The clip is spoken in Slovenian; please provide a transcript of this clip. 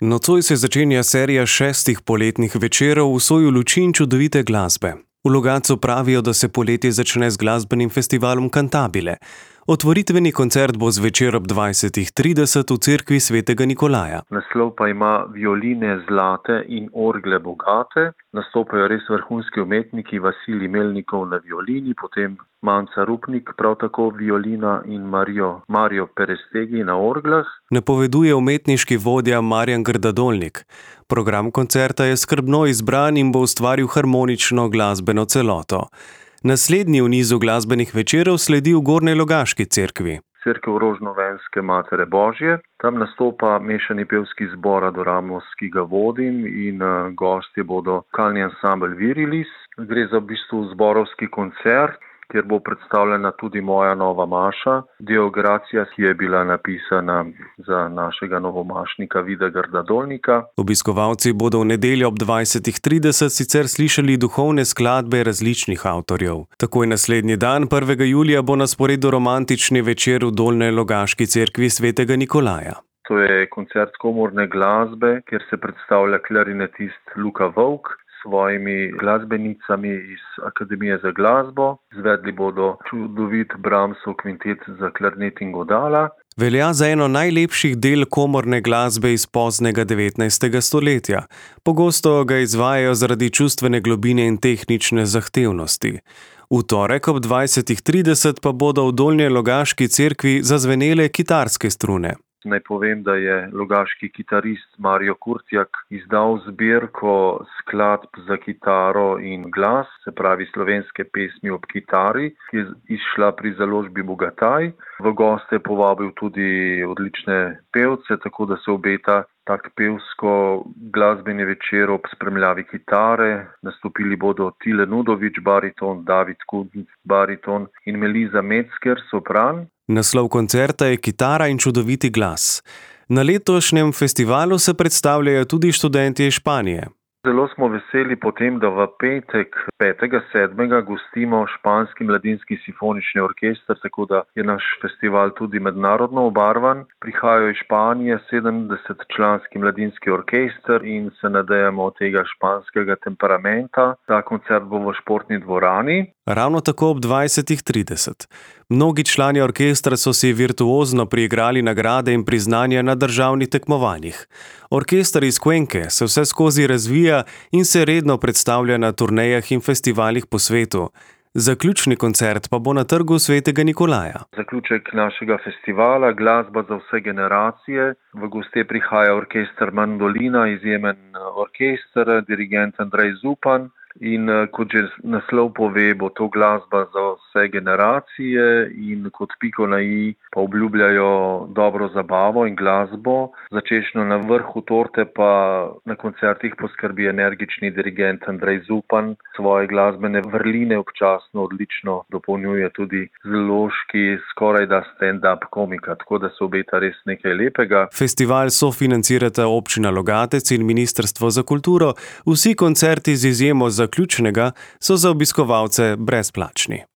Nocoj se začenja serija 6 poletnih večerov v soju luči in čudovite glasbe. V Logatcu pravijo, da se poletje začne z glasbenim festivalom Cantabile. Otvoritveni koncert bo zvečer ob 20:30 v cerkvi svetega Nikolaja. Naslov pa ima Violine zlate in orgle bogate. Nastopajo res vrhunski umetniki, Vasilij Melnikov na violini, potem Manca Rupnik, prav tako violina, in Mario Perestegi na orglah. Napoveduje umetniški vodja Marjan Grdadolnik. Program koncerta je skrbno izbran in bo ustvaril harmonično glasbeno celoto. Naslednji v nizu glasbenih večerov sledi v Gornjelogaški cerkvi. Cerkev Rožnovenske Matere Božje. Tam nastopa mešani pevski zbor Adoramos, ki ga vodim, in gostje bodo vokalni ansambel Virilis. Gre za v bistvu zborovski koncert, kjer bo predstavljena tudi moja nova maša, Deo Gratias, ki je bila napisana za našega novomašnika Vida Grdadolnika. Obiskovalci bodo v nedeljo ob 20:30 sicer slišali duhovne skladbe različnih avtorjev. Takoj naslednji dan, 1. julija, bo na sporedu romantični večer v Dolnjelogaški cerkvi svetega Nikolaja. To je koncert komorne glasbe, kjer se predstavlja klarinetist Luka Vovk svojimi glasbenicami iz Akademije za glasbo. Izvedli bodo čudovit Brahmsov kvintet za klarnet in godala. Velja za eno najlepših del komorne glasbe iz poznega 19. stoletja. Pogosto ga izvajajo zaradi čustvene globine in tehnične zahtevnosti. V torek ob 20:30 pa bodo v Dolnjelogaški cerkvi zazvenele kitarske strune. Naj povem, da je logaški kitarist Mario Kurtjak izdal zbirko skladb za kitaro in glas, se pravi slovenske pesmi ob kitari, ki je izšla pri založbi Bogataj. V goste je povabil tudi odlične pevce, tako da se obeta tak pevsko-glasbeni večer ob spremljavi kitare. Nastopili bodo Tile Nudovič, bariton, David Kudn, bariton, in Meliza Metzger, sopran. Naslov koncerta je Kitara in čudoviti glas. Na letošnjem festivalu se predstavljajo tudi študentje iz Španije. Zelo smo veseli potem, da v petek 5.7. gostimo Španski mladinski simfonični orkester, tako da je naš festival tudi mednarodno obarvan. Prihajajo iz Španije 70-članski mladinski orkester in se nadejamo tega španskega temperamenta. Ta koncert bo v športni dvorani. Ravno tako ob 20:30. Mnogi člani orkestra so si virtuozno priigrali nagrade in priznanja na državnih tekmovanjih. Orkester iz Cuenke se vse skozi razvija in se redno predstavlja na turnejah in festivalih po svetu. Zaključni koncert pa bo na trgu svetega Nikolaja. Zaključek našega festivala, glasba za vse generacije. V goste prihaja orkester Mandolina, izjemen orkester, dirigent Andrej Zupan. In kot že naslov pove, bo to glasba za vse generacije in kot piko na i pa obljubljajo dobro zabavo in glasbo. Začečno na vrhu torte pa na koncertih poskrbi energični dirigent Andrej Zupan. Svoje glasbene vrline občasno odlično dopolnjuje tudi zaloški skorajda stand-up komika, tako da se obeta res nekaj lepega. Festival sofinancirata občina Logatec in Ministrstvo za kulturo. Vsi koncerti z izjemo zaključnega so za obiskovalce brezplačni.